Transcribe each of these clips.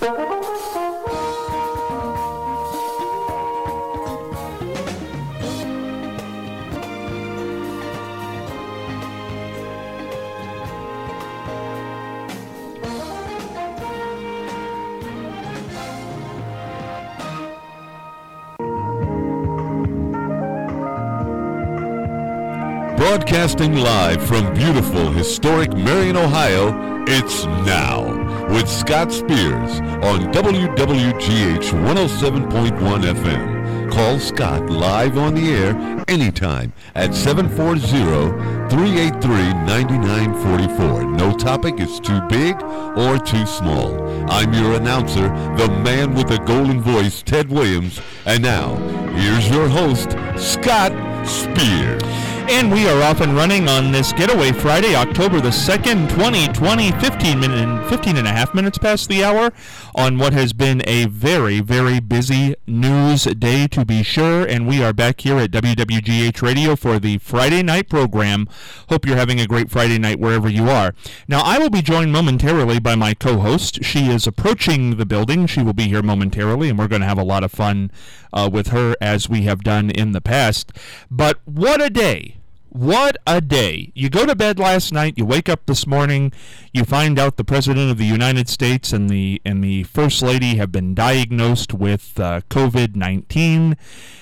Broadcasting live from beautiful, historic Marion, Ohio, it's Now with Scott Spears on WWGH 107.1 FM. Call Scott live on the air anytime at 740-383-9944. No topic is too big or too small. I'm your announcer, the man with the golden voice, Ted Williams. And now, here's your host, Scott Spears. And we are off and running on this Getaway Friday, October the 2nd, 2020, 15 and a half minutes past the hour on what has been a very, very busy news day to be sure. And we are back here at WWGH Radio for the Friday night program. Hope you're having a great Friday night wherever you are. Now, I will be joined momentarily by my co-host. She is approaching the building. She will be here momentarily, and we're going to have a lot of fun with her as we have done in the past. But what a day. What a day. You go to bed last night, you wake up this morning, you find out the President of the United States and the First Lady have been diagnosed with COVID-19,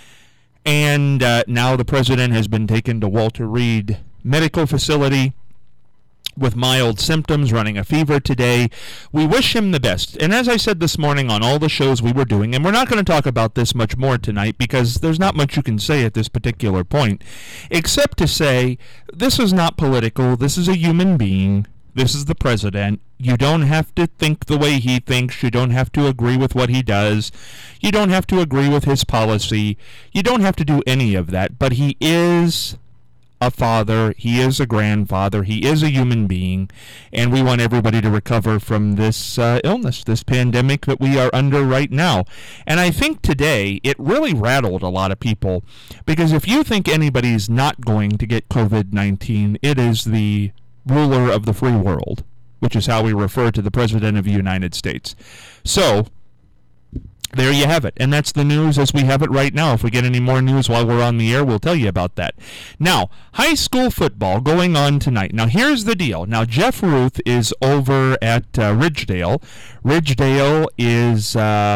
and now the President has been taken to Walter Reed Medical Facility with mild symptoms, running a fever today. We wish him the best. And as I said this morning on all the shows we were doing, and we're not going to talk about this much more tonight because there's not much you can say at this particular point, except to say this is not political. This is a human being. This is the president. You don't have to think the way he thinks. You don't have to agree with what he does. You don't have to agree with his policy. You don't have to do any of that. But he is a father, he is a grandfather, he is a human being, and we want everybody to recover from this illness, this pandemic that we are under right now. And I think today it really rattled a lot of people, because if you think anybody's not going to get COVID-19, it is the ruler of the free world, which is how we refer to the President of the United States. So there you have it, and that's the news as we have it right now. If we get any more news while we're on the air, we'll tell you about that. Now, high school football going on tonight. Now, here's the deal. Now, Jeff Ruth is over at Ridgedale. Ridgedale is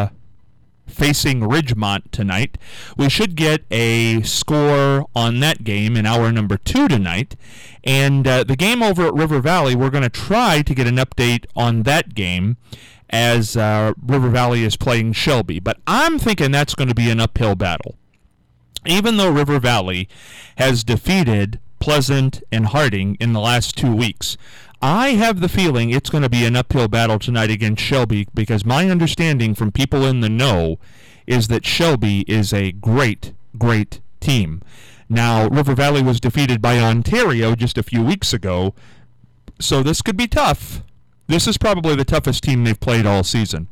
facing Ridgemont tonight. We should get a score on that game in hour number 2 tonight. And the game over at River Valley, we're going to try to get an update on that game as River Valley is playing Shelby. But I'm thinking that's going to be an uphill battle. Even though River Valley has defeated Pleasant and Harding in the last 2 weeks, I have the feeling it's going to be an uphill battle tonight against Shelby, because my understanding from people in the know is that Shelby is a great, great team. Now, River Valley was defeated by Ontario just a few weeks ago, so this could be tough. This is probably the toughest team they've played all season.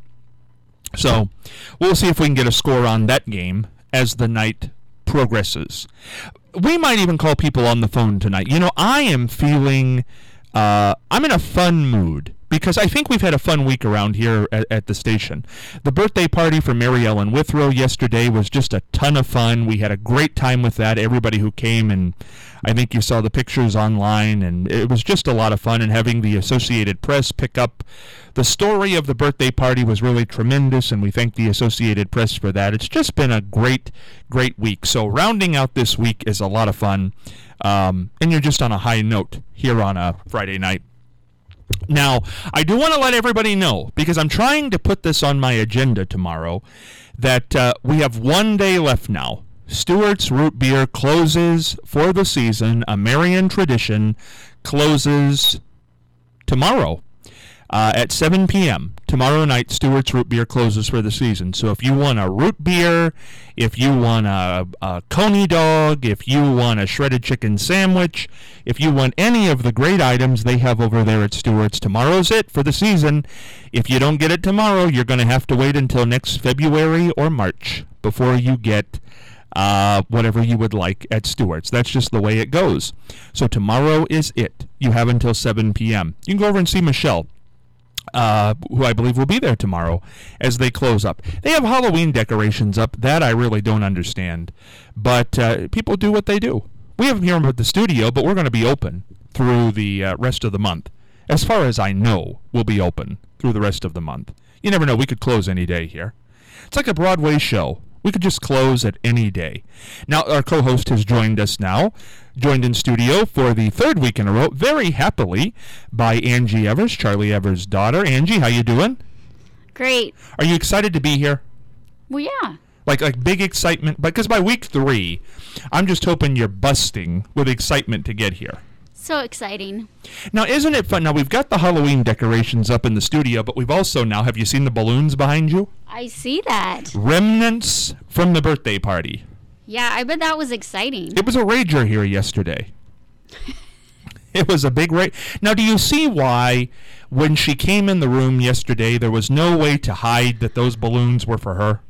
So we'll see if we can get a score on that game as the night progresses. We might even call people on the phone tonight. You know, I am feeling, I'm in a fun mood, because I think we've had a fun week around here at the station. The birthday party for Mary Ellen Withrow yesterday was just a ton of fun. We had a great time with that. Everybody who came, and I think you saw the pictures online, and it was just a lot of fun. And having the Associated Press pick up the story of the birthday party was really tremendous, and we thank the Associated Press for that. It's just been a great, great week. So rounding out this week is a lot of fun, and you're just on a high note here on a Friday night. Now, I do want to let everybody know, because I'm trying to put this on my agenda tomorrow, that we have 1 day left now. Stewart's Root Beer closes for the season. A Marion tradition closes tomorrow at 7 p.m. Tomorrow night, Stewart's Root Beer closes for the season. So if you want a root beer, if you want a coney dog, if you want a shredded chicken sandwich, if you want any of the great items they have over there at Stewart's, tomorrow's it for the season. If you don't get it tomorrow, you're going to have to wait until next February or March before you get whatever you would like at Stewart's. That's just the way it goes. So tomorrow is it. You have until 7 p.m. You can go over and see Michelle who I believe will be there tomorrow as they close up. They have Halloween decorations up. That I really don't understand. But people do what they do. We have them here at the studio, but we're going to be open through the rest of the month. As far as I know, we'll be open through the rest of the month. You never know. We could close any day here. It's like a Broadway show. We could just close at any day. Now, our co-host has joined us now, joined in studio for the third week in a row, very happily, by Angie Evers, Charlie Evers' daughter. Angie, how you doing? Great. Are you excited to be here? Well, yeah. Like big excitement? Because by week 3, I'm just hoping you're busting with excitement to get here. So exciting. Now, isn't it fun? Now, we've got the Halloween decorations up in the studio, but we've also now, have you seen the balloons behind you? I see that. Remnants from the birthday party. Yeah, I bet that was exciting. It was a rager here yesterday. It was a big rage. Now, do you see why when she came in the room yesterday, there was no way to hide that those balloons were for her?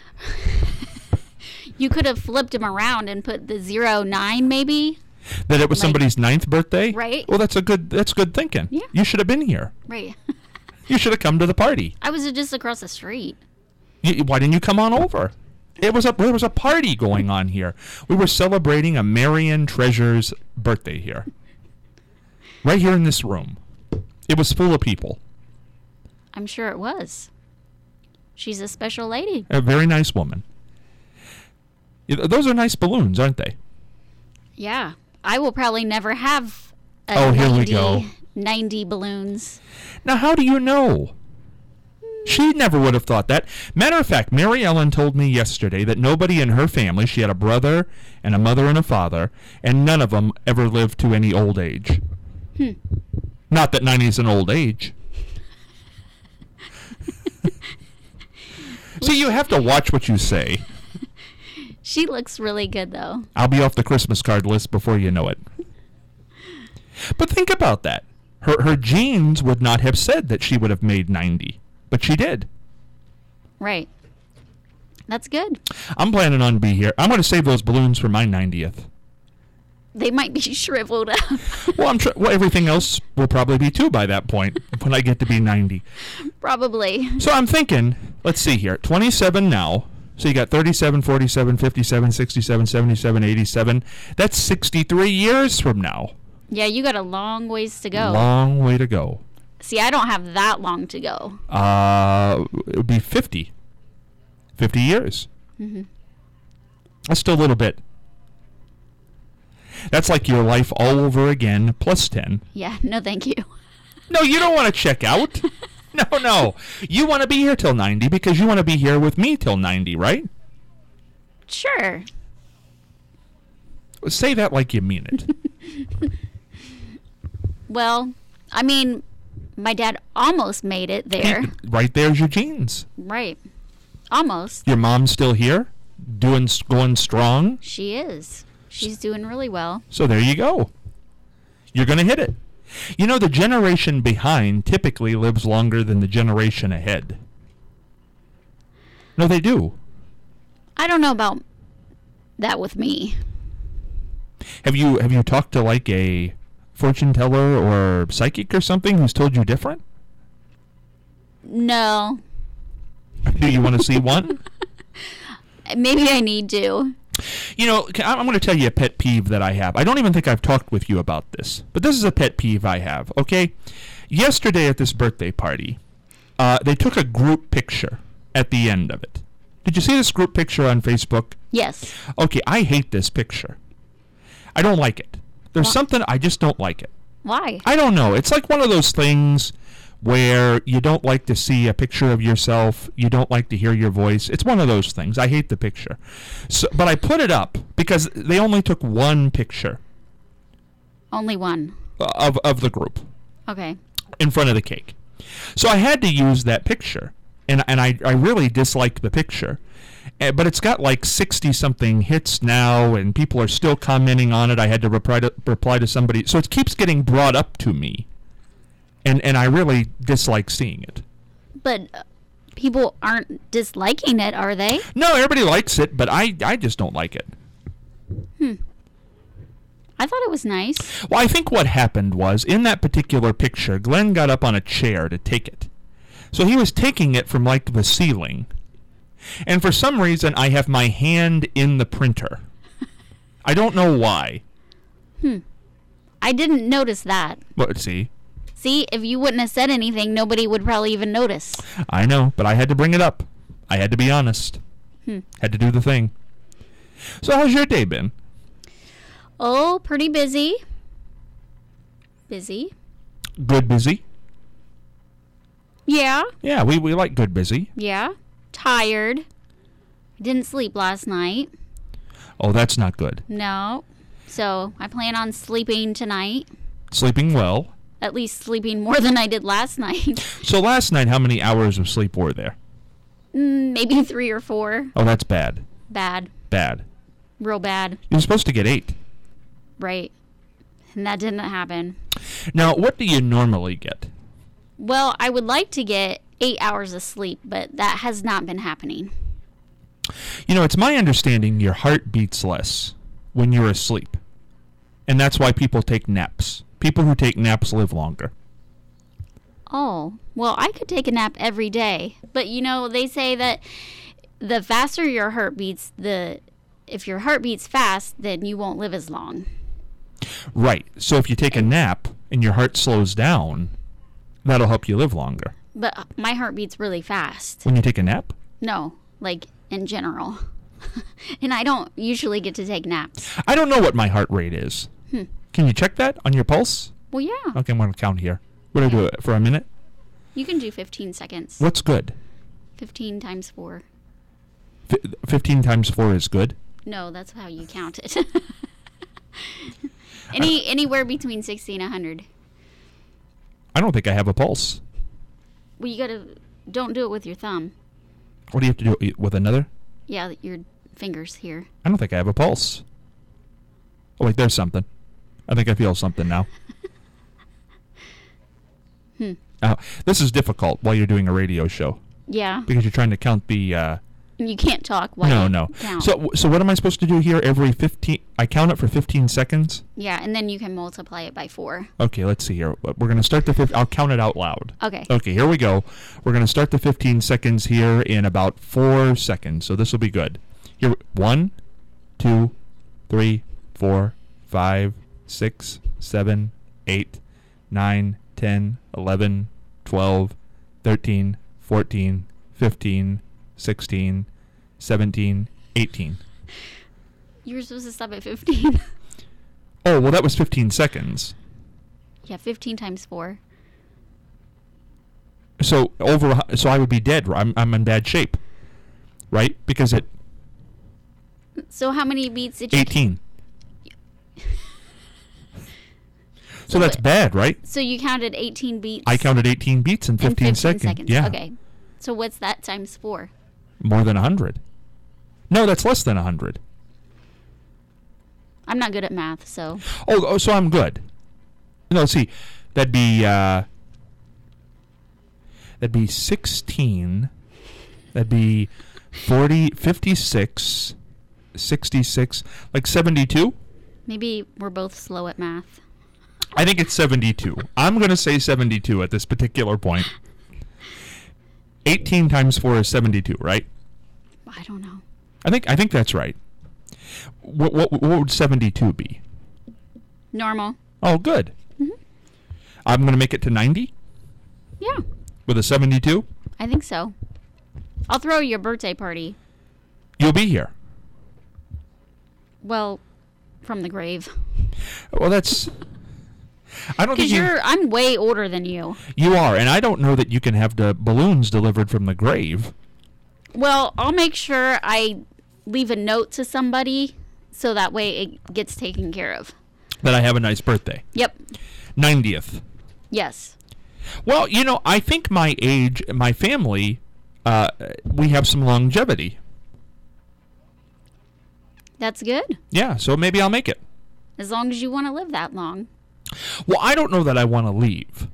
You could have flipped them around and put the 09 maybe. That it was somebody's 9th birthday? Right. Well, that's good thinking. Yeah. You should have been here. Right. You should have come to the party. I was just across the street. Why didn't you come on over? There was a party going on here. We were celebrating a Marion Treasure's birthday here. Right here in this room. It was full of people. I'm sure it was. She's a special lady. A very nice woman. Those are nice balloons, aren't they? Yeah. I will probably never have here we go. 90 balloons. Now, how do you know? She never would have thought that. Matter of fact, Mary Ellen told me yesterday that nobody in her family, she had a brother and a mother and a father, and none of them ever lived to any old age. Not that 90 is an old age. See, you have to watch what you say. She looks really good, though. I'll be off the Christmas card list before you know it. But think about that. Her genes would not have said that she would have made 90, but she did. Right. That's good. I'm planning on to be here. I'm going to save those balloons for my 90th. They might be shriveled up. Well, everything else will probably be too by that point when I get to be 90. Probably. So I'm thinking, let's see here, 27 now. So you got 37, 47, 57, 67, 77, 87. That's 63 years from now. Yeah, you got a long ways to go. Long way to go. See, I don't have that long to go. It would be 50. 50 years. Mm-hmm. That's still a little bit. That's like your life all over again, plus 10. Yeah, no thank you. No, you don't want to check out. No. You want to be here till 90 because you want to be here with me till 90, right? Sure. Say that like you mean it. Well, I mean, my dad almost made it there. Right there's your genes. Right. Almost. Your mom's still here? Going strong? She is. She's doing really well. So there you go. You're going to hit it. You know, the generation behind typically lives longer than the generation ahead. No, they do. I don't know about that with me. Have you talked to like a fortune teller or psychic or something who's told you different? No. Do you want to see one? Maybe I need to. You know, I'm going to tell you a pet peeve that I have. I don't even think I've talked with you about this, but this is a pet peeve I have, okay? Yesterday at this birthday party, they took a group picture at the end of it. Did you see this group picture on Facebook? Yes. Okay, I hate this picture. I don't like it. There's something, I just don't like it. Why? I don't know. It's like one of those things where you don't like to see a picture of yourself, you don't like to hear your voice. It's one of those things. I hate the picture. So, but I put it up because they only took one picture. Only one. Of the group. Okay. In front of the cake. So I had to use that picture. And I really dislike the picture. But it's got like 60-something hits now, and people are still commenting on it. I had to reply to somebody. So it keeps getting brought up to me. And I really dislike seeing it. But people aren't disliking it, are they? No, everybody likes it, but I just don't like it. I thought it was nice. Well, I think what happened was, in that particular picture, Glenn got up on a chair to take it. So he was taking it from, like, the ceiling. And for some reason, I have my hand in the printer. I don't know why. I didn't notice that. But see? See, if you wouldn't have said anything, nobody would probably even notice. I know, but I had to bring it up. I had to be honest. Had to do the thing. So how's your day been? Oh, pretty busy. Busy? Good busy? Yeah. Yeah, we like good busy. Yeah. Tired. Didn't sleep last night. Oh, that's not good. No. So I plan on sleeping tonight. Sleeping well. At least sleeping more than I did last night. So last night, how many hours of sleep were there? Maybe 3 or 4. Oh, that's bad. Bad. Bad. Real bad. You were supposed to get 8. Right. And that didn't happen. Now, what do you normally get? Well, I would like to get 8 hours of sleep, but that has not been happening. You know, it's my understanding your heart beats less when you're asleep. And that's why people take naps. People who take naps live longer. Oh, well, I could take a nap every day. But, you know, they say that the faster your heart beats, if your heart beats fast, then you won't live as long. Right. So if you take a nap and your heart slows down, that'll help you live longer. But my heart beats really fast. When you take a nap? No, like in general. And I don't usually get to take naps. I don't know what my heart rate is. Can you check that on your pulse? Well, yeah. Okay, I'm going to count here. What do I do it for a minute? You can do 15 seconds. What's good? 15 times 4. 15 times 4 is good? No, that's how you count it. Anywhere between 60 and 100. I don't think I have a pulse. Well, don't do it with your thumb. What do you have to do with another? Yeah, your fingers here. I don't think I have a pulse. Oh, wait, there's something. I think I feel something now. This is difficult while you're doing a radio show. Yeah. Because you're trying to count the... You can't talk while you count. So what am I supposed to do here every 15... I count it for 15 seconds? Yeah, and then you can multiply it by 4. Okay, let's see here. We're going to start the... I'll count it out loud. Okay. Okay, here we go. We're going to start the 15 seconds here in about 4 seconds. So this will be good. Here, 1, 2, 3, 4, 5, 6, 7, 8, 9, 10, 11, 12, 13, 14, 15, 16, 17, 18. You were supposed to stop at 15. Oh, well, that was 15 seconds. Yeah, 15 times 4. So I would be dead. I'm in bad shape, right? Because it... So how many beats did you... 18. So that's bad, right? So you counted 18 beats? I counted 18 beats in 15 seconds. Yeah. Okay. So what's that times 4? More than 100. No, that's less than 100. I'm not good at math, so... Oh, so I'm good. No, see, that'd be 16. That'd be 40, 56, 66, like 72? Maybe we're both slow at math. I think it's 72. I'm going to say 72 at this particular point. 18 times 4 is 72, right? I don't know. I think that's right. What would 72 be? Normal. Oh, good. Mm-hmm. I'm going to make it to 90? Yeah. With a 72? I think so. I'll throw you a birthday party. You'll be here. Well, from the grave. Well, that's... I don't think Because I'm way older than you. You are, and I don't know that you can have the balloons delivered from the grave. Well, I'll make sure I leave a note to somebody so that way it gets taken care of. That I have a nice birthday. Yep. 90th. Yes. Well, you know, I think my age, my family, we have some longevity. That's good. Yeah, so maybe I'll make it. As long as you want to live that long. Well, I don't know that I want to leave.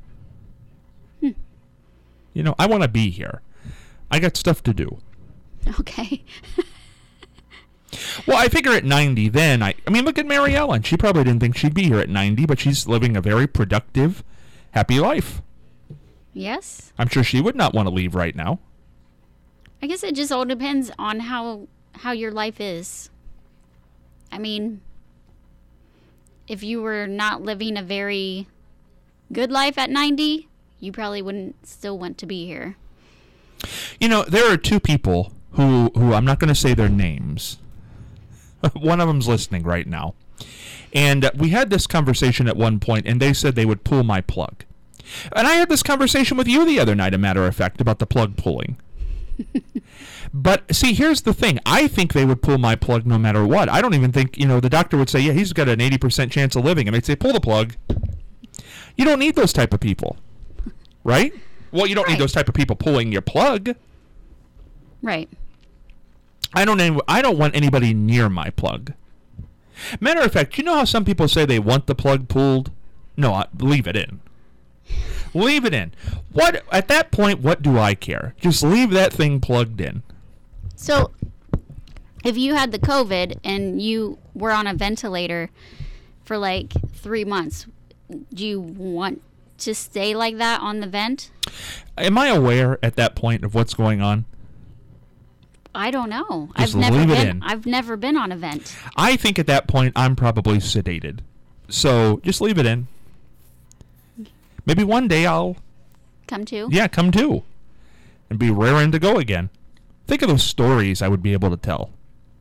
You know, I want to be here. I got stuff to do. Okay. Well, I figure at 90 then, I mean, look at Mary Ellen. She probably didn't think she'd be here at 90, but she's living a very productive, happy life. Yes. I'm sure she would not want to leave right now. I guess it just all depends on how your life is. I mean, if you were not living a very good life at 90, you probably wouldn't still want to be here. You know, there are two people who I'm not going to say their names. One of them's listening right now. And we had this conversation at one point, and they said they would pull my plug. And I had this conversation with you the other night, a matter of fact, about the plug pulling. But, see, here's the thing. I think they would pull my plug no matter what. I don't even think, the doctor would say, yeah, he's got an 80% chance of living. And they'd say, pull the plug. You don't need those type of people. Right? Well, you don't need those type of people pulling your plug. Right. I don't want anybody near my plug. Matter of fact, you know how some people say they want the plug pulled? No, leave it in. Leave it in. What at that point, what do I care? Just leave that thing plugged in. So, if you had the COVID and you were on a ventilator for like 3 months, do you want to stay like that on the vent? Am I aware at that point of what's going on? I don't know. Just leave it in. I've never been on a vent. I think at that point I'm probably sedated. So just leave it in. Maybe one day I'll come to. Yeah, come to. And be raring to go again. Think of those stories I would be able to tell.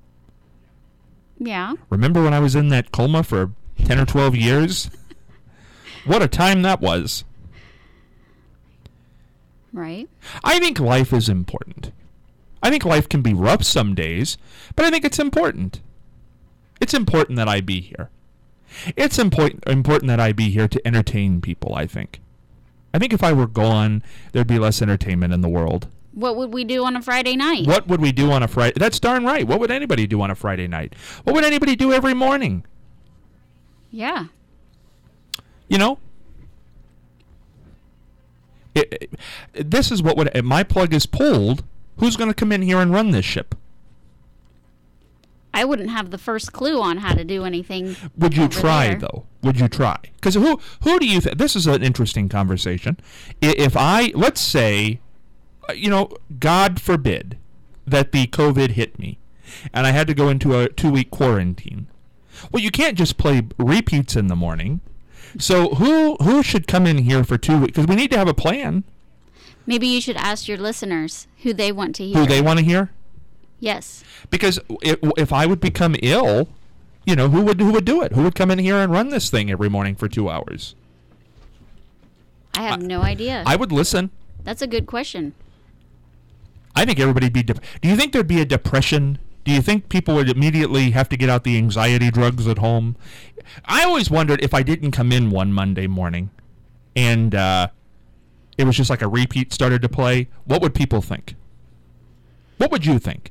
Yeah. Remember when I was in that coma for 10 or 12 years? What a time that was. Right. I think life is important. I think life can be rough some days, but I think it's important. It's important that I be here. It's important that I be here to entertain people, I think. I think if I were gone, there'd be less entertainment in the world. What would we do on a Friday night? What would we do on a Friday? That's darn right. What would anybody do on a Friday night? What would anybody do every morning? Yeah. This is what would... If my plug is pulled, who's going to come in here and run this ship? I wouldn't have the first clue on how to do anything. Would you try, though? Would you try? Because who do you think... This is an interesting conversation. Let's say, God forbid that the COVID hit me and I had to go into a 2-week quarantine. Well, you can't just play repeats in the morning. So who should come in here for 2 weeks? Because we need to have a plan. Maybe you should ask your listeners who they want to hear. Who they want to hear? Yes. Because if I would become ill, who would do it? Who would come in here and run this thing every morning for 2 hours? I have no idea. I would listen. That's a good question. I think everybody'd be... Do you think there'd be a depression? Do you think people would immediately have to get out the anxiety drugs at home? I always wondered if I didn't come in one Monday morning and it was just like a repeat started to play, what would people think? What would you think?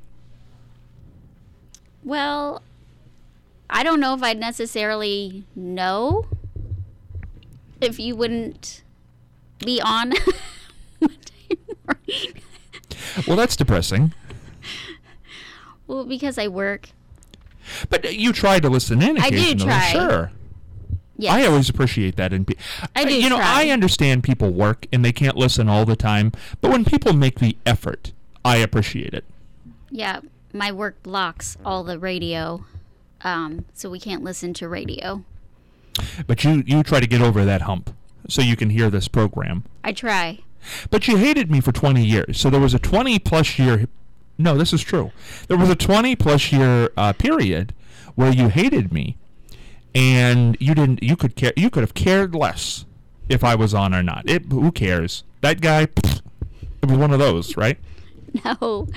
Well, I don't know if I'd necessarily know if you wouldn't be on Monday morning. Well, that's depressing. Well, because I work. But you try to listen in occasionally. I do try. Sure. Yes. I always appreciate that. I do try. I understand people work and they can't listen all the time. But when people make the effort, I appreciate it. Yeah, my work blocks all the radio, so we can't listen to radio. But you try to get over that hump so you can hear this program. I try. But you hated me for 20 years. So there was a 20-plus year... No, this is true. There was a 20-plus year period where you hated me, and you didn't. You could have cared less if I was on or not. Who cares? That guy, it was one of those, right? No,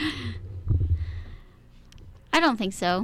I don't think so.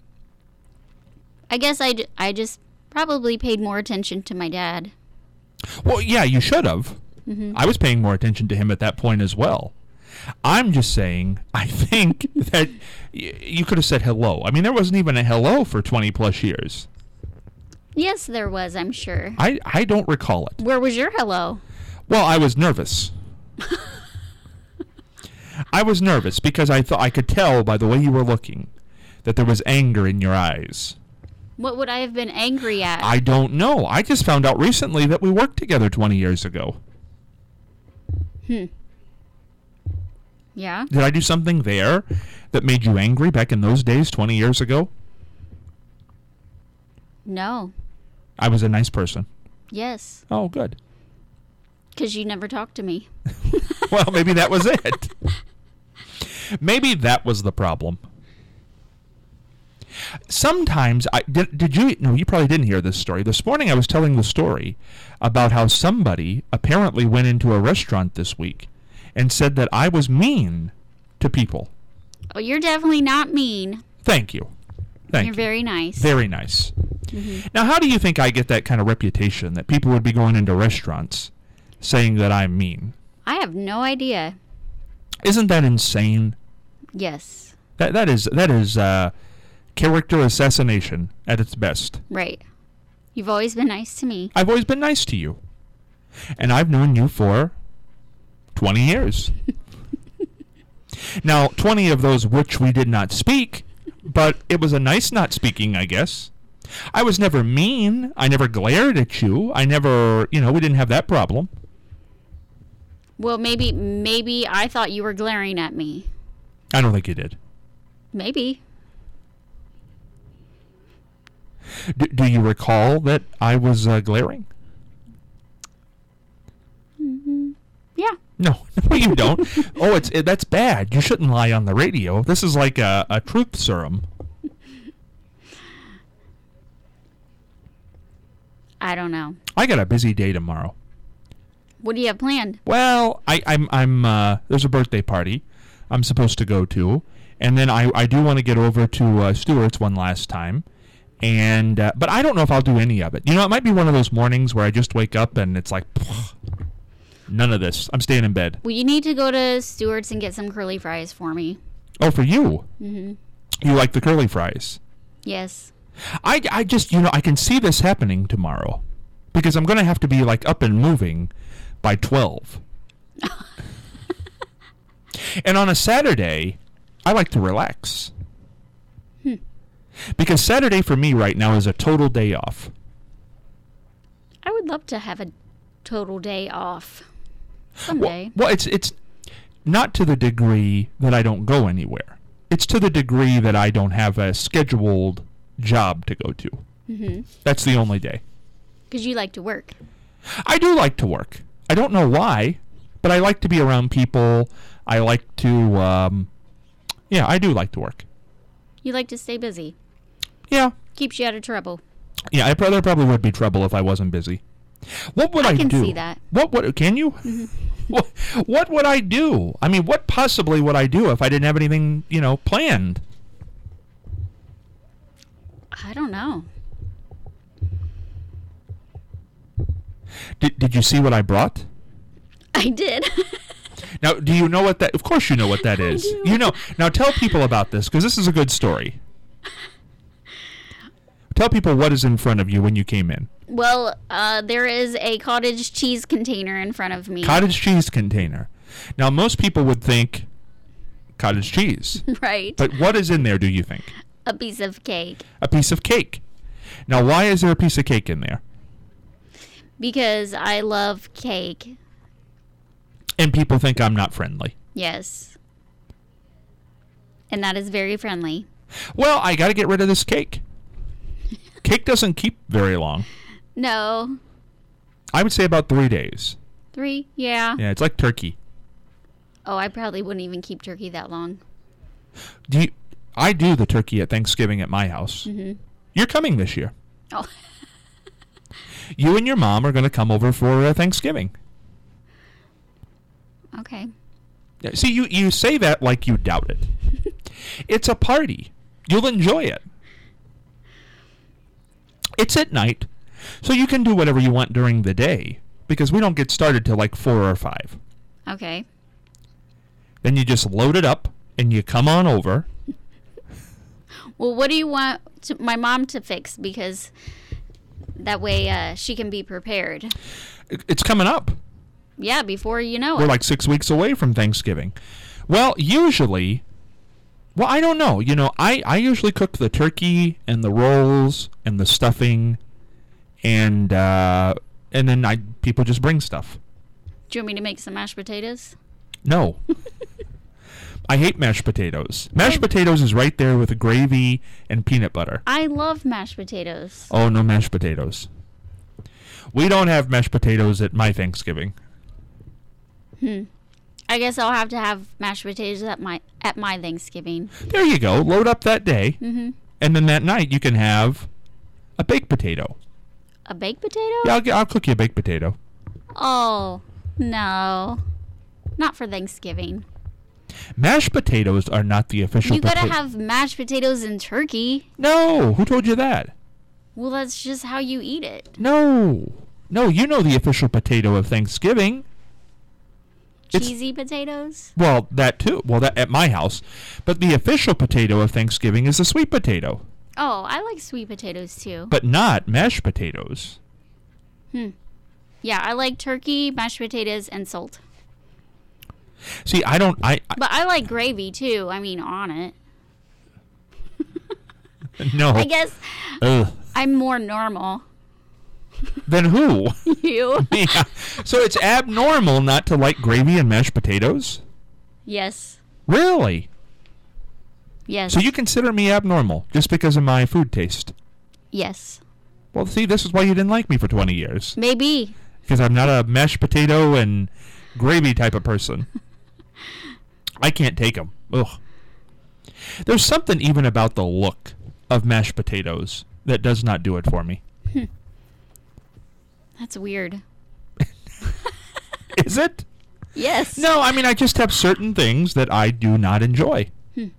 I guess I just probably paid more attention to my dad. Well, yeah, you should have. Mm-hmm. I was paying more attention to him at that point as well. I'm just saying, I think that you could have said hello. I mean, there wasn't even a hello for 20-plus years. Yes, there was, I'm sure. I don't recall it. Where was your hello? Well, I was nervous. I was nervous because I thought I could tell by the way you were looking that there was anger in your eyes. What would I have been angry at? I don't know. I just found out recently that we worked together 20 years ago. Yeah? Did I do something there that made you angry back in those days 20 years ago? No. I was a nice person. Yes. Oh, good. Because you never talked to me. Well, maybe that was it. Maybe that was the problem. Sometimes, did you, no, you probably didn't hear this story. This morning I was telling the story about how somebody apparently went into a restaurant this week and said that I was mean to people. Oh, you're definitely not mean. Thank you. Thank You're you. very nice. Very nice. Now, how do you think I get that kind of reputation that people would be going into restaurants saying that I'm mean? I have no idea. Isn't that insane? Yes. That is character assassination at its best. Right. You've always been nice to me. I've always been nice to you. And I've known you for 20 years. Now, 20 of those which we did not speak, but it was a nice not speaking, I guess. I was never mean. I never glared at you. I never, we didn't have that problem. Well, maybe I thought you were glaring at me. I don't think you did. Maybe. Do you recall that I was glaring? Yeah. No, you don't. Oh, that's bad. You shouldn't lie on the radio. This is like a truth serum. I don't know. I got a busy day tomorrow. What do you have planned? Well, I'm there's a birthday party I'm supposed to go to, and then I do want to get over to Stewart's one last time, and but I don't know if I'll do any of it. It might be one of those mornings where I just wake up and it's like, none of this. I'm staying in bed. Well, you need to go to Stewart's and get some curly fries for me. Oh, for you? Mm-hmm. You like the curly fries? Yes. I just, I can see this happening tomorrow because I'm going to have to be like up and moving by 12. And on a Saturday, I like to relax. Because Saturday for me right now is a total day off. I would love to have a total day off someday. Well, it's not to the degree that I don't go anywhere. It's to the degree that I don't have a scheduled job to go to. Mm-hmm. That's the only day. Because you like to work. I do like to work. I don't know why, but I like to be around people. I like to, I do like to work. You like to stay busy. Yeah. Keeps you out of trouble. Yeah, there probably would be trouble if I wasn't busy. What would I do? I can see that. What can you? Mm-hmm. What would I do? I mean, what possibly would I do if I didn't have anything, planned? I don't know. Did you see what I brought? I did. Now, do you know what that... Of course you know what that is. I do. Now tell people about this, because this is a good story. Tell people what is in front of you when you came in. Well, there is a cottage cheese container in front of me. Cottage cheese container. Now, most people would think cottage cheese. Right. But what is in there, do you think? A piece of cake. A piece of cake. Now, why is there a piece of cake in there? Because I love cake. And people think I'm not friendly. Yes. And that is very friendly. Well, I got to get rid of this cake. Cake doesn't keep very long. No. I would say about 3 days. 3? Yeah. Yeah, it's like turkey. Oh, I probably wouldn't even keep turkey that long. I do the turkey at Thanksgiving at my house. Mm-hmm. You're coming this year. Oh. You and your mom are going to come over for Thanksgiving. Okay. See, you say that like you doubt it. It's a party. You'll enjoy it. It's at night, so you can do whatever you want during the day, because we don't get started till like 4 or 5. Okay. Then you just load it up, and you come on over. Well, what do you want my mom to fix? Because that way she can be prepared. It's coming up. Yeah, before you know it. We're like 6 weeks away from Thanksgiving. Well, usually Well, I don't know. I usually cook the turkey and the rolls and the stuffing, and then people just bring stuff. Do you want me to make some mashed potatoes? No. I hate mashed potatoes. Mashed potatoes is right there with the gravy and peanut butter. I love mashed potatoes. Oh, no mashed potatoes. We don't have mashed potatoes at my Thanksgiving. I guess I'll have to have mashed potatoes at my Thanksgiving. There you go. Load up that day. Mm-hmm. And then that night you can have a baked potato. A baked potato? Yeah, I'll cook you a baked potato. Oh, no. Not for Thanksgiving. Mashed potatoes are not the official You gotta have mashed potatoes and turkey. No. Who told you that? Well, that's just how you eat it. No. No, you know the official potato of Thanksgiving. Cheesy potatoes? Well, that too. Well, that at my house. But the official potato of Thanksgiving is a sweet potato. Oh, I like sweet potatoes too. But not mashed potatoes. Yeah, I like turkey, mashed potatoes, and salt. See, I don't... But I like gravy too. I mean, on it. No. I guess Ugh. I'm more normal. Then who? You? Yeah. So it's abnormal not to like gravy and mashed potatoes? Yes. Really? Yes. So you consider me abnormal just because of my food taste? Yes. Well, see, this is why you didn't like me for 20 years. Maybe. Because I'm not a mashed potato and gravy type of person. I can't take them. Ugh. There's something even about the look of mashed potatoes that does not do it for me. That's weird. Is it? Yes. No, I mean, I just have certain things that I do not enjoy. You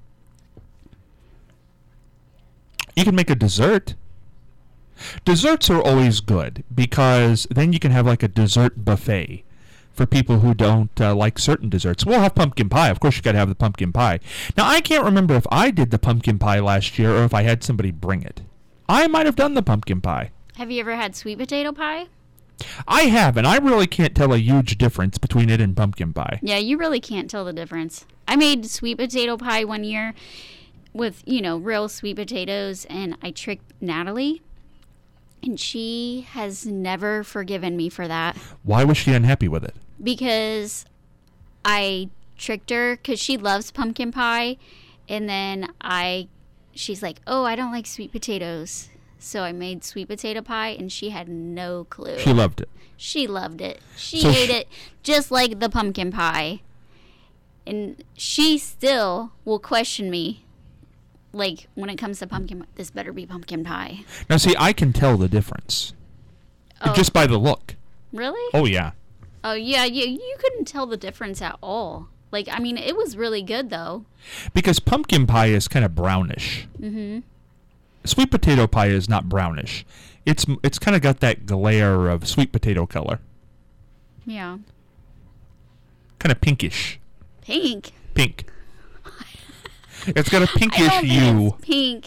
can make a dessert. Desserts are always good because then you can have like a dessert buffet for people who don't like certain desserts. We'll have pumpkin pie. Of course, you got to have the pumpkin pie. Now, I can't remember if I did the pumpkin pie last year or if I had somebody bring it. I might have done the pumpkin pie. Have you ever had sweet potato pie? I have, and I really can't tell a huge difference between it and pumpkin pie. Yeah, you really can't tell the difference. I made sweet potato pie one year with, real sweet potatoes, and I tricked Natalie, and she has never forgiven me for that. Why was she unhappy with it? Because I tricked her because she loves pumpkin pie, and then she's like, oh, I don't like sweet potatoes. So I made sweet potato pie, and she had no clue. She loved it. She loved it. She ate it just like the pumpkin pie. And she still will question me, like, when it comes to pumpkin, this better be pumpkin pie. Now, see, I can tell the difference. Oh. Just by the look. Really? Oh, yeah. Oh, yeah, you couldn't tell the difference at all. Like, I mean, it was really good, though. Because pumpkin pie is kind of brownish. Mm-hmm. Sweet potato pie is not brownish. It's kind of got that glare of sweet potato color. Yeah. Kind of pinkish. Pink? Pink. It's got a I pinkish don't think hue. it's pink.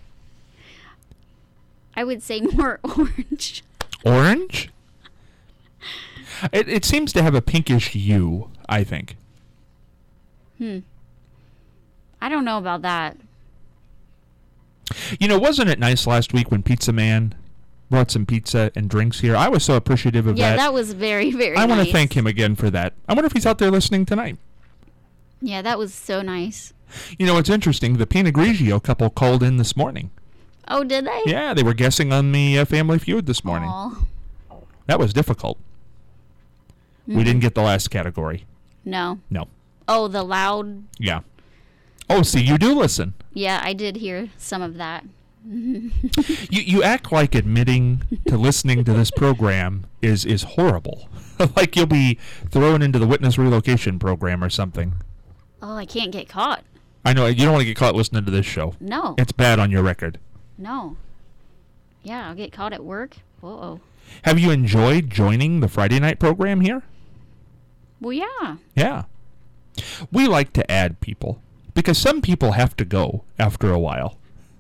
I would say more orange. Orange? It seems to have a pinkish hue, I think. I don't know about that. Wasn't it nice last week when Pizza Man brought some pizza and drinks here? I was so appreciative of that. Yeah, that was very, very I nice. want to thank him again for that. I wonder if he's out there listening tonight. Yeah, that was so nice. It's interesting. The Pinot Grigio couple called in this morning. Oh, did they? Yeah, they were guessing on the Family Feud this morning. Aw. That was difficult. We didn't get the last category. No. No. Oh, the loud. Yeah. Oh, see, you do listen. Yeah, I did hear some of that. You act like admitting to listening to this program is horrible. Like you'll be thrown into the witness relocation program or something. Oh, I can't get caught. I know, you don't want to get caught listening to this show. No. It's bad on your record. No. Yeah, I'll get caught at work. Uh-oh. Have you enjoyed joining the Friday night program here? Well, yeah. Yeah. We like to add people because some people have to go after a while.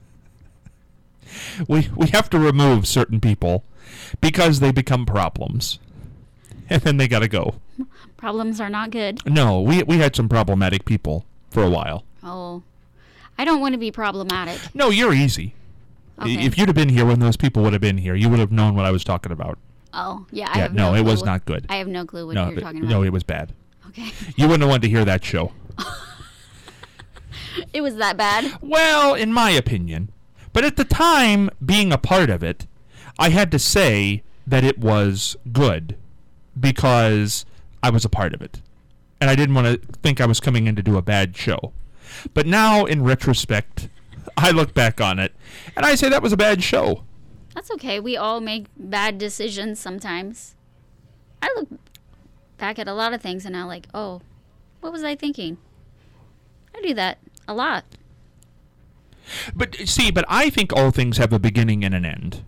We have to remove certain people because they become problems. And then they got to go. Problems are not good. No, we had some problematic people for a while. Oh. I don't want to be problematic. No, you're easy. Okay. If you'd have been here when those people would have been here, you would have known what I was talking about. Oh, yeah. Yeah, no, it was not good. I have no clue what No, you're talking about. no, it was bad. Okay. You wouldn't have wanted to hear that show. It was that bad? Well, in my opinion. But at the time, being a part of it, I had to say that it was good because I was a part of it. And I didn't want to think I was coming in to do a bad show. But now, in retrospect, I look back on it, and I say that was a bad show. That's okay. We all make bad decisions sometimes. I look back at a lot of things, and I'm like, oh, what was I thinking? I do that a lot. But I think all things have a beginning and an end.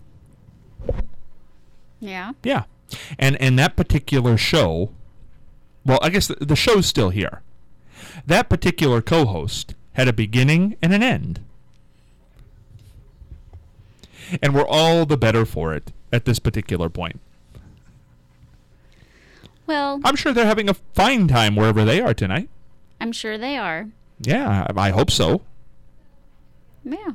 Yeah. Yeah. And that particular show, well, I guess the show's still here. That particular co-host had a beginning and an end. And we're all the better for it at this particular point. Well, I'm sure they're having a fine time wherever they are tonight. I'm sure they are. Yeah, I hope so. Yeah.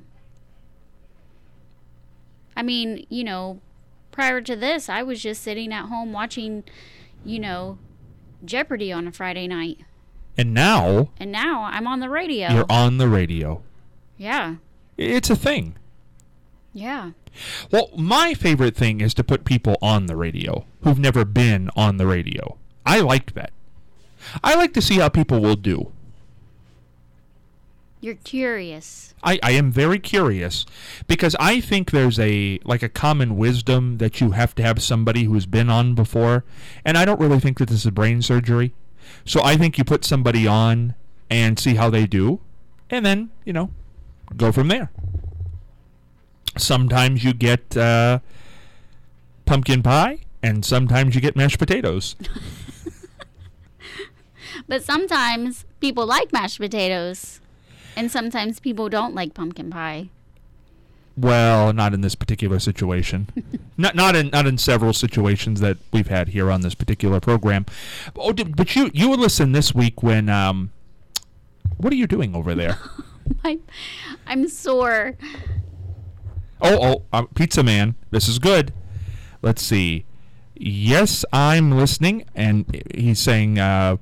I mean, prior to this, I was just sitting at home watching, Jeopardy on a Friday night. And now I'm on the radio. you're on the radio. Yeah. It's a thing. Yeah. Well, my favorite thing is to put people on the radio who've never been on the radio. I like that. I like to see how people will do. You're curious. I am very curious because I think there's a common wisdom that you have to have somebody who's been on before, and I don't really think that this is brain surgery. So I think you put somebody on and see how they do, and then, go from there. Sometimes you get pumpkin pie, and sometimes you get mashed potatoes. But sometimes people like mashed potatoes, and sometimes people don't like pumpkin pie. Well, not in this particular situation. not in several situations that we've had here on this particular program. Oh, but you would listen this week when what are you doing over there? I'm sore. Pizza Man, this is good. Let's see. Yes, I'm listening, and he's saying, I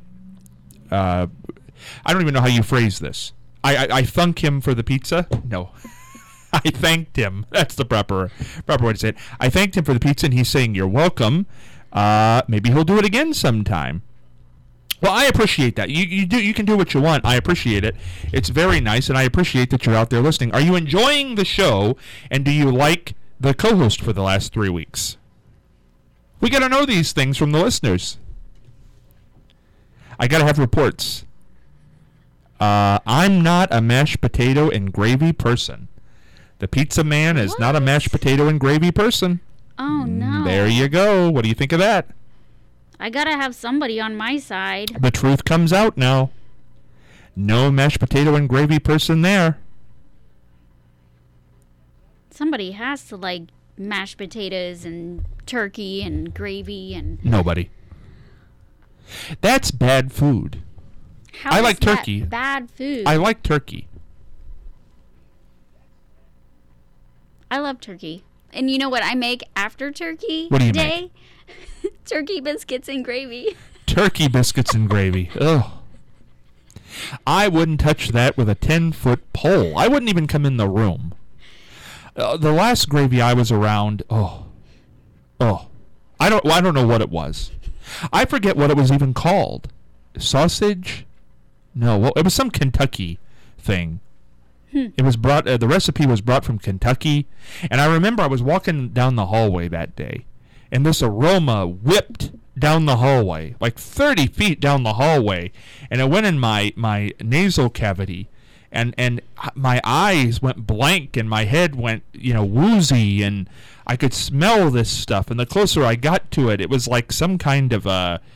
don't even know how you phrase this. I thank him for the pizza. No, I thanked him. That's the proper way to say it. I thanked him for the pizza, and he's saying you're welcome. Maybe he'll do it again sometime. Well, I appreciate that. You can do what you want. I appreciate it. It's very nice, and I appreciate that you're out there listening. Are you enjoying the show, and do you like the co-host for the last 3 weeks? We got to know these things from the listeners. I got to have reports. I'm not a mashed potato and gravy person. The Pizza Man is not a mashed potato and gravy person. Oh, no. There you go. What do you think of that? I gotta have somebody on my side. The truth comes out now. No mashed potato and gravy person there. Somebody has to like mashed potatoes and turkey and gravy and... Nobody. That's bad food. How I like is that turkey. Bad food. I like turkey. I love turkey. And you know what I make after turkey What do you day? make? Turkey biscuits and gravy. Turkey biscuits and gravy. Ugh. I wouldn't touch that with a 10-foot pole. I wouldn't even come in the room. The last gravy I was around, I don't know what it was. I forget what it was even called. Sausage? No, well, it was some Kentucky thing. It was brought. The recipe was brought from Kentucky, and I remember I was walking down the hallway that day, and this aroma whipped down the hallway, like 30 feet down the hallway, and it went in my nasal cavity, and my eyes went blank, and my head went woozy, and I could smell this stuff. And the closer I got to it, it was like some kind of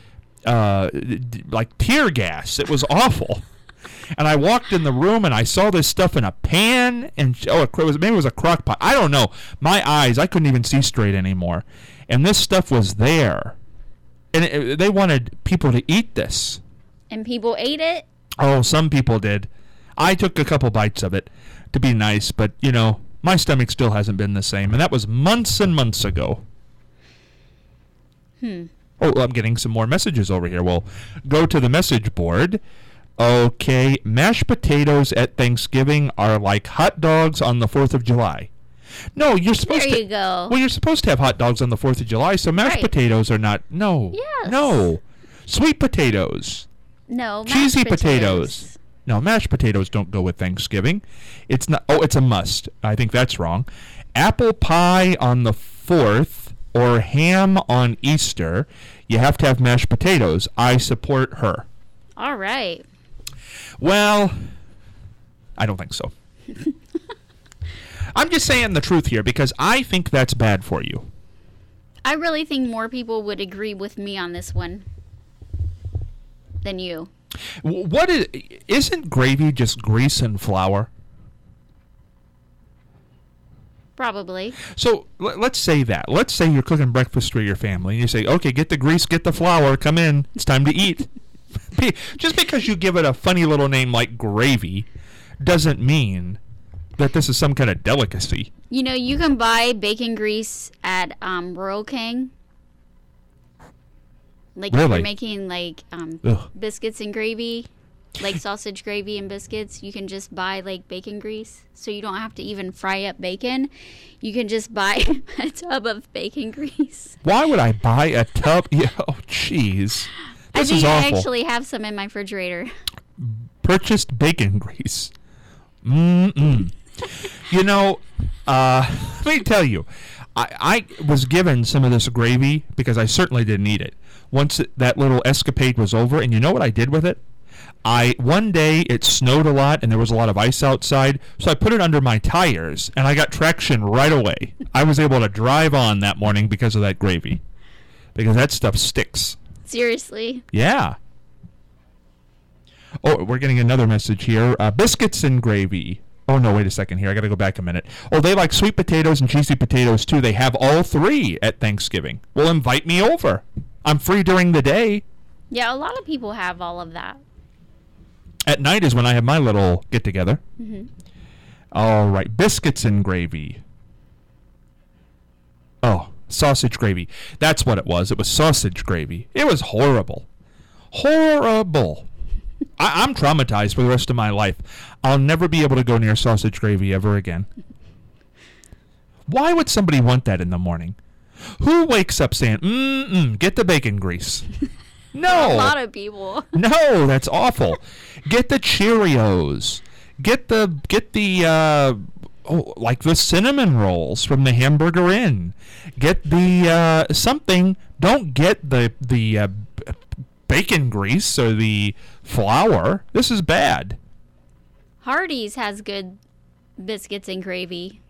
like tear gas. It was awful. And I walked in the room and I saw this stuff in a pan, and maybe it was a crock pot. I don't know. My eyes, I couldn't even see straight anymore. And this stuff was there. And they wanted people to eat this. And people ate it? Oh, some people did. I took a couple bites of it to be nice, but, you know, my stomach still hasn't been the same, and that was months and months ago. Oh, I'm getting some more messages over here. Well, go to the message board. Okay, mashed potatoes at Thanksgiving are like hot dogs on the 4th of July. No, you're supposed to. There you go. Well, you're supposed to have hot dogs on the 4th of July, so mashed Right. potatoes are not. No. Yes. No. Sweet potatoes. No, mashed Cheesy potatoes. No, mashed potatoes don't go with Thanksgiving. It's not. Oh, it's a must. I think that's wrong. Apple pie on the 4th or ham on Easter. You have to have mashed potatoes. I support her. All right. Well, I don't think so. I'm just saying the truth here because I think that's bad for you. I really think more people would agree with me on this one than you. What isn't gravy just grease and flour? Probably. So let's say that. Let's say you're cooking breakfast for your family and you say, okay, get the grease, get the flour, come in, it's time to eat. Just because you give it a funny little name like gravy doesn't mean that this is some kind of delicacy. You know, you can buy bacon grease at Royal King. Like if Really? you're making like Ugh. biscuits and gravy, like sausage gravy and biscuits, you can just buy like bacon grease. So you don't have to even fry up bacon. You can just buy a tub of bacon grease. Why would I buy a tub? Yeah, oh, jeez. I This think is I awful. actually have some in my refrigerator. Purchased bacon grease. Mm-mm. You know, let me tell you, I was given some of this gravy because I certainly didn't eat it. Once that little escapade was over, and you know what I did with it? One day it snowed a lot and there was a lot of ice outside, so I put it under my tires and I got traction right away. I was able to drive on that morning because of that gravy. Because that stuff sticks. Seriously. Yeah. Oh, we're getting another message here. Biscuits and gravy. Oh, no, wait a second here. I got to go back a minute. Oh, they like sweet potatoes and cheesy potatoes, too. They have all three at Thanksgiving. Well, invite me over. I'm free during the day. Yeah, a lot of people have all of that. At night is when I have my little get-together. Mm-hmm. All right. Biscuits and gravy. Oh, sausage gravy. That's what it was. It was sausage gravy. It was horrible. Horrible. I'm traumatized for the rest of my life. I'll never be able to go near sausage gravy ever again. Why would somebody want that in the morning? Who wakes up saying, get the bacon grease? No. A lot of people. No, that's awful. Get the Cheerios. Get the like the cinnamon rolls from the Hamburger Inn. Get the something. Don't get the bacon grease or the flour. This is bad. Hardee's has good biscuits and gravy.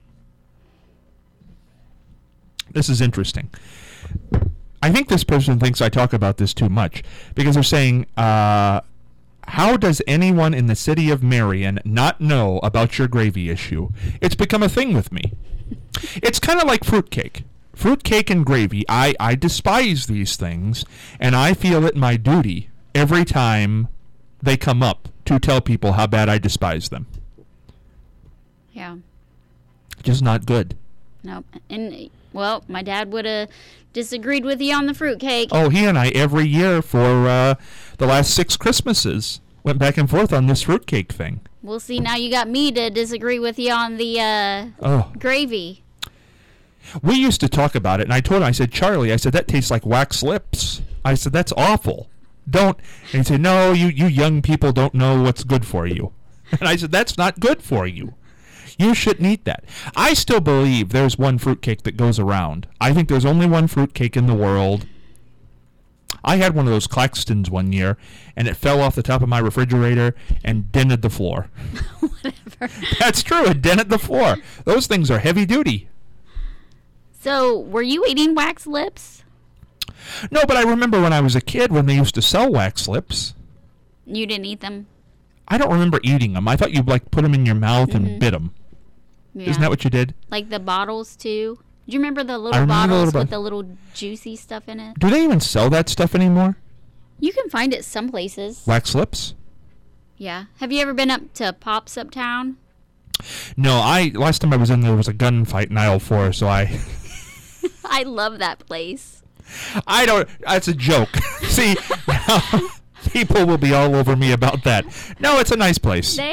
This is interesting. I think this person thinks I talk about this too much because they're saying, how does anyone in the city of Marion not know about your gravy issue? It's become a thing with me. It's kind of like fruitcake. Fruitcake and gravy, I despise these things, and I feel it my duty every time they come up to tell people how bad I despise them. Yeah. Just not good. Nope. And, well, my dad would have disagreed with you on the fruitcake. Oh, he and I every year for the last 6 Christmases went back and forth on this fruitcake thing. We'll see. Now you got me to disagree with you on the gravy. We used to talk about it, and I told him, I said, Charlie, I said, that tastes like wax lips. I said, that's awful. Don't. And he said, no, you young people don't know what's good for you. And I said, that's not good for you. You shouldn't eat that. I still believe there's one fruitcake that goes around. I think there's only one fruitcake in the world. I had one of those Claxtons one year, and it fell off the top of my refrigerator and dented the floor. Whatever. That's true. It dented the floor. Those things are heavy duty. So, were you eating wax lips? No, but I remember when I was a kid when they used to sell wax lips. You didn't eat them? I don't remember eating them. I thought you like put them in your mouth and bit them. Yeah. Isn't that what you did? Like the bottles, too? Do you remember the I little remember the bottles little with the little juicy stuff in it? Do they even sell that stuff anymore? You can find it some places. Wax lips? Yeah. Have you ever been up to Pops Uptown? No, last time I was in there was a gunfight in aisle 4, so I I love that place. I don't. That's a joke. See, now, people will be all over me about that. No, it's a nice place. They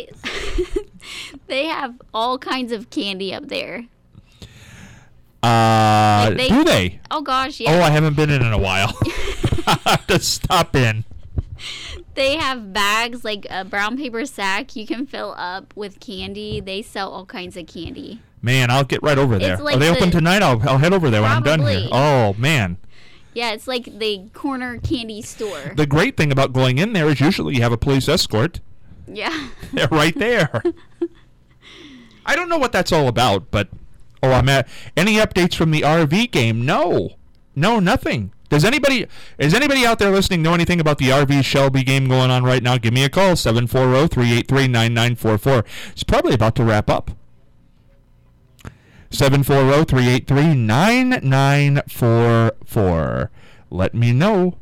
have all kinds of candy up there. Do they? Oh gosh, yeah. Oh, I haven't been in a while. I have to stop in. They have bags, like a brown paper sack you can fill up with candy. They sell all kinds of candy. Man, I'll get right over there. Like Are they open tonight? I'll head over there when I'm done here. Probably. Oh, man. Yeah, it's like the corner candy store. The great thing about going in there is usually you have a police escort. Yeah. They're right there. I don't know what that's all about, but... Oh, I'm at... Any updates from the RV game? No. No, nothing. Is anybody out there listening know anything about the RV Shelby game going on right now? Give me a call, 740-383-9944. It's probably about to wrap up. 740-383-9944. Let me know.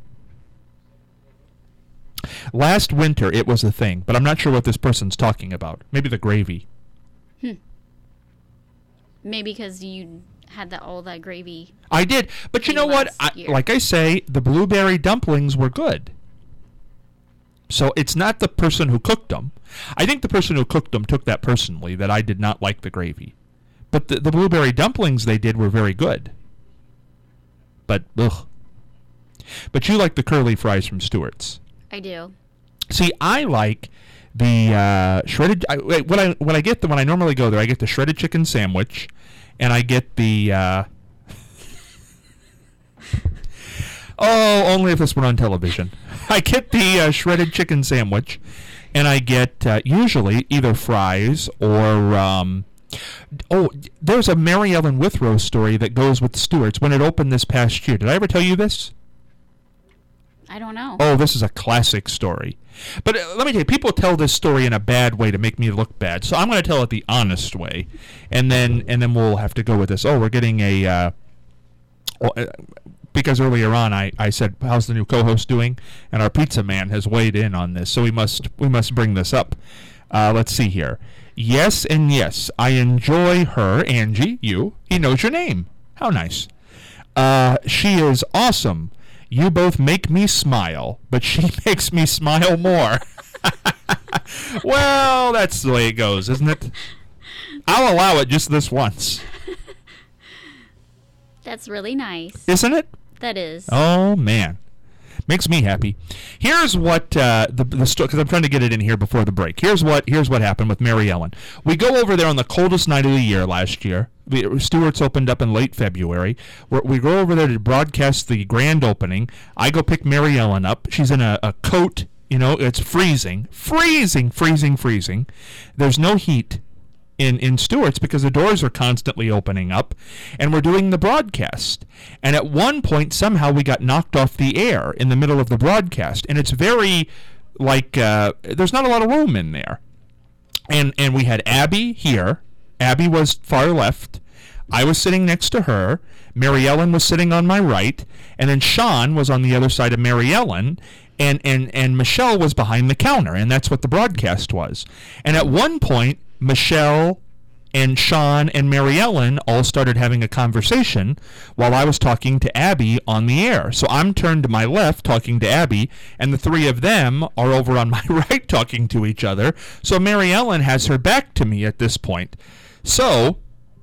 Last winter, it was a thing, but I'm not sure what this person's talking about. Maybe the gravy. Maybe because you had all that gravy. I did, but you know what? Like I say, the blueberry dumplings were good. So it's not the person who cooked them. I think the person who cooked them took that personally, that I did not like the gravy. But the blueberry dumplings they did were very good. But, ugh. But you like the curly fries from Stewart's. I do. See, I like the shredded... When I normally go there, I get the shredded chicken sandwich, and I get the... Oh, only if this were on television. I get the shredded chicken sandwich, and I get usually either fries or... there's a Mary Ellen Withrow story that goes with Stewart's when it opened this past year. Did I ever tell you this? I don't know. Oh, this is a classic story. But let me tell you, people tell this story in a bad way to make me look bad. So I'm going to tell it the honest way, and then we'll have to go with this. Oh, we're getting a... because earlier on I said, how's the new co-host doing? And our pizza man has weighed in on this, so we must bring this up. Let's see here. Yes and yes, I enjoy her, Angie, you. He knows your name. How nice. She is awesome. You both make me smile, but she makes me smile more. Well, that's the way it goes, isn't it? I'll allow it just this once. That's really nice. Isn't it? That is. Oh, man. Makes me happy. Here's what the story, because I'm trying to get it in here before the break. Here's what happened with Mary Ellen. We go over there on the coldest night of the year last year. Stewart's opened up in late February. We go over there to broadcast the grand opening. I go pick Mary Ellen up. She's in a coat. You know, it's freezing. Freezing. There's no heat in Stewart's because the doors are constantly opening up, and we're doing the broadcast. And at one point, somehow we got knocked off the air in the middle of the broadcast, and it's very, like, there's not a lot of room in there. And we had Abby here. Abby was far left. I was sitting next to her. Mary Ellen was sitting on my right, and then Sean was on the other side of Mary Ellen, and Michelle was behind the counter, and that's what the broadcast was. And at one point, Michelle and Sean and Mary Ellen all started having a conversation while I was talking to Abby on the air. So I'm turned to my left talking to Abby, and the three of them are over on my right talking to each other. So Mary Ellen has her back to me at this point. So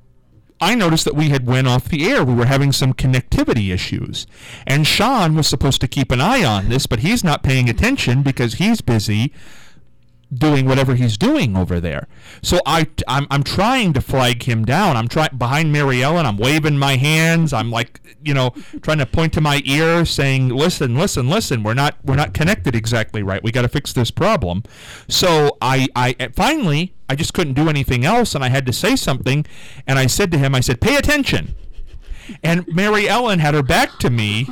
I noticed that we had went off the air. We were having some connectivity issues. And Sean was supposed to keep an eye on this, but he's not paying attention because he's busy doing whatever he's doing over there. So I'm trying to flag him down. I'm trying behind Mary Ellen. I'm waving my hands. I'm like, trying to point to my ear, saying, "Listen. We're not connected exactly right. We got to fix this problem." So I finally I just couldn't do anything else, and I had to say something. And I said to him, "Pay attention." And Mary Ellen had her back to me.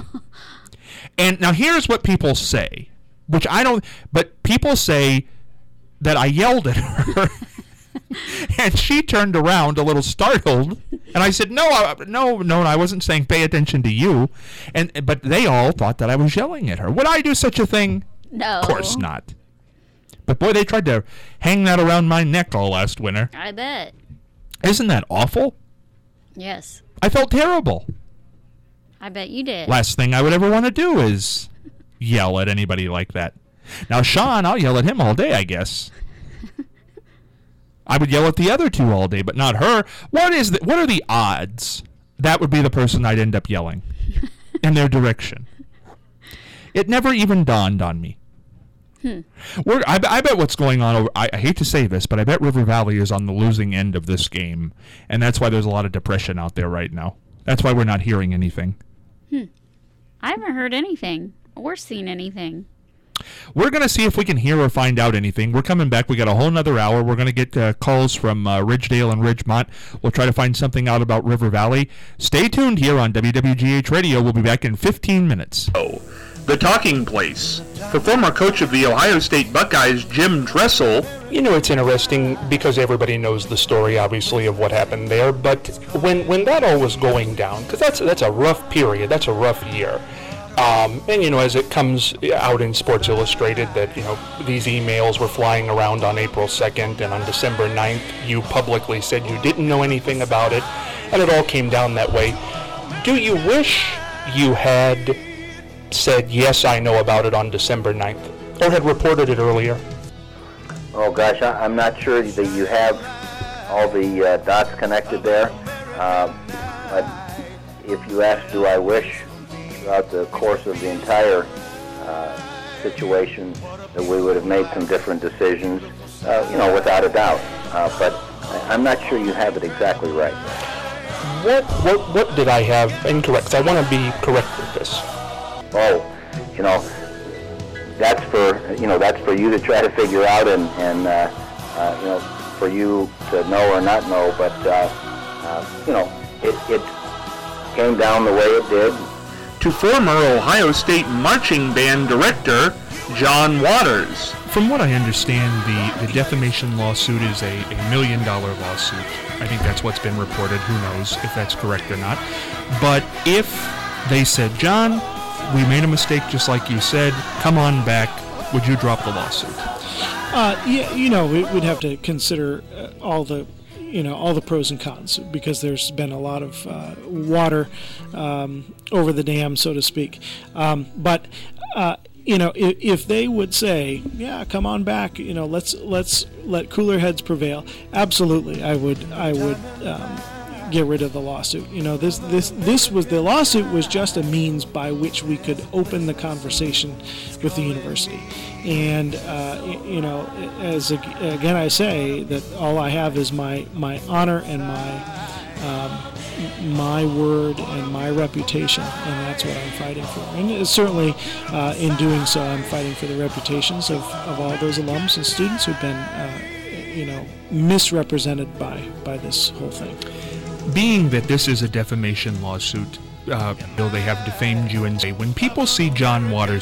And now here's what people say, which I don't. But people say that I yelled at her, and she turned around a little startled, and I said, no, I wasn't saying pay attention to you, but they all thought that I was yelling at her. Would I do such a thing? No. Of course not. But boy, they tried to hang that around my neck all last winter. I bet. Isn't that awful? Yes. I felt terrible. I bet you did. Last thing I would ever want to do is yell at anybody like that. Now, Sean, I'll yell at him all day, I guess. I would yell at the other two all day, but not her. What are the odds that would be the person I'd end up yelling in their direction? It never even dawned on me. I bet what's going on over... I hate to say this, but I bet River Valley is on the losing end of this game, and that's why there's a lot of depression out there right now. That's why we're not hearing anything. I haven't heard anything or seen anything. We're going to see if we can hear or find out anything. We're coming back. We got a whole nother hour. We're going to get calls from Ridgedale and Ridgemont. We'll try to find something out about River Valley. Stay tuned here on WWGH Radio. We'll be back in 15 minutes. The Talking Place. For former coach of the Ohio State Buckeyes, Jim Dressel. You know, it's interesting because everybody knows the story, obviously, of what happened there. But when that all was going down, because that's a rough period, that's a rough year. And, you know, as it comes out in Sports Illustrated that, you know, these emails were flying around on April 2nd, and on December 9th, you publicly said you didn't know anything about it, and it all came down that way. Do you wish you had said, yes, I know about it on December 9th, or had reported it earlier? Oh, gosh, I'm not sure that you have all the dots connected there. But if you ask, do I wish throughout the course of the entire situation that we would have made some different decisions, you know, without a doubt. But I'm not sure you have it exactly right. What did I have incorrect? I want to be correct with this. Oh, you know, that's for you to try to figure out, and you know, for you to know or not know. But you know, it came down the way it did. To former Ohio State marching band director, John Waters. From what I understand, the defamation lawsuit is a $1 million lawsuit. I think that's what's been reported. Who knows if that's correct or not. But if they said, John, we made a mistake just like you said, come on back, would you drop the lawsuit? Yeah, you know, we'd have to consider all the pros and cons, because there's been a lot of water over the dam, so to speak. But you know, if they would say, yeah, come on back, you know, let's let cooler heads prevail, absolutely, I would get rid of the lawsuit. You know, the lawsuit was just a means by which we could open the conversation with the university. And you know, again I say that all I have is my honor and my word and my reputation, and that's what I'm fighting for. And certainly in doing so, I'm fighting for the reputations of all those alums and students who've been you know, misrepresented by this whole thing. Being that this is a defamation lawsuit, they have defamed you, and say, when people see John Waters